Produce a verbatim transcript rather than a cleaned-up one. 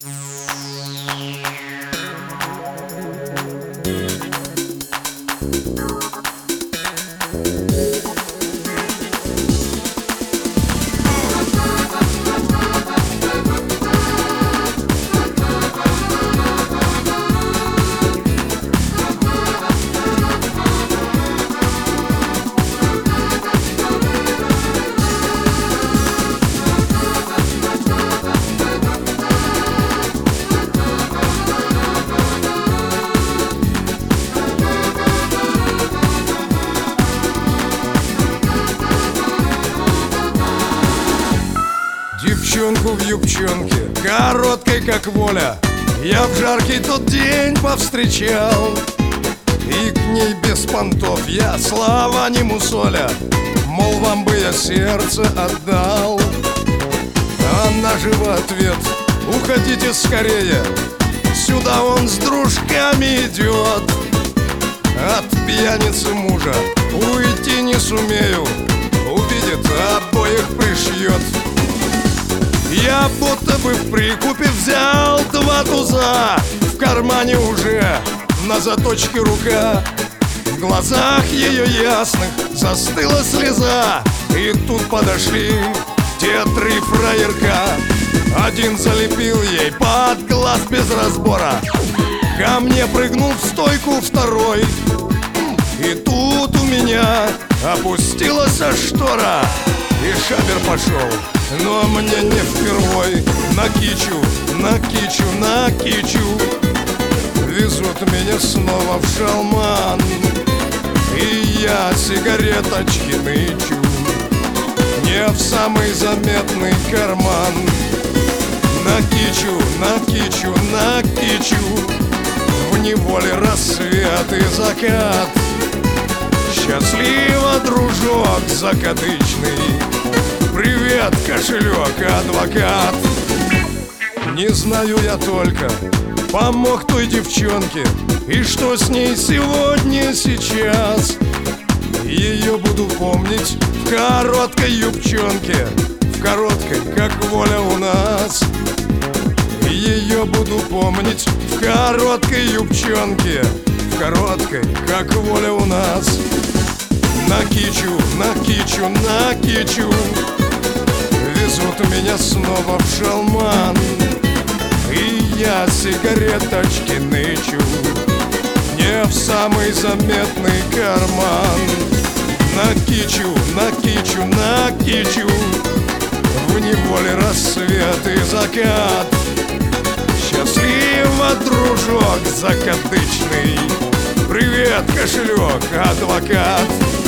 Девчонку в юбчонке, короткой как воля, я в жаркий тот день повстречал. И к ней без понтов я слова не мусоля, мол, вам бы я сердце отдал. Она же в ответ: уходите скорее, сюда он с дружками идет. От пьяницы мужа уйти не сумею, увидит, обоих пришьет. Я будто бы в прикупе взял два туза, в кармане уже на заточке рука. В глазах ее ясных застыла слеза, и тут подошли те три фраерка. Один залепил ей под глаз без разбора, ко мне прыгнул в стойку второй. И тут у меня опустилась штора, и шабер пошел, но мне не впервой. На кичу, на кичу, на кичу везут меня снова в шалман, и я сигареточки нычу не в самый заметный карман. На кичу, на кичу, на кичу в неволе рассвет и закат. Счастливо, дружок закадычный, привет, кошелек, адвокат. Не знаю я только, помог той девчонке, и что с ней сегодня, сейчас. Ее буду помнить в короткой юбчонке, в короткой, как воля у нас. Ее буду помнить в короткой юбчонке, в короткой, как воля у нас. На кичу, на кичу, на кичу везут меня снова в шалман, и я сигареточки нычу не в самый заметный карман. На кичу, на кичу, на кичу в неволе рассвет и закат. Счастливо, дружок закадычный, привет, кошелек, адвокат.